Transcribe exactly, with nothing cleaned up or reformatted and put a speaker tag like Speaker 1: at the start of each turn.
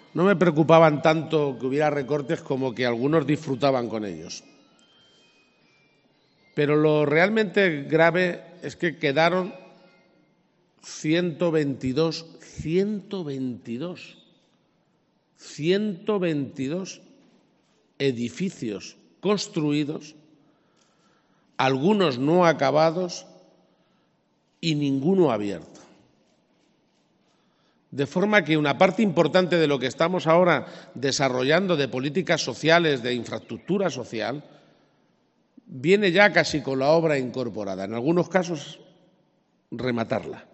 Speaker 1: no me preocupaban tanto que hubiera recortes como que algunos disfrutaban con ellos. Pero lo realmente grave es que quedaron ciento veintidós, ciento veintidós, ciento veintidós edificios construidos, algunos no acabados y ninguno abierto. De forma que una parte importante de lo que estamos ahora desarrollando de políticas sociales, de infraestructura social, viene ya casi con la obra incorporada. En algunos casos, rematarla.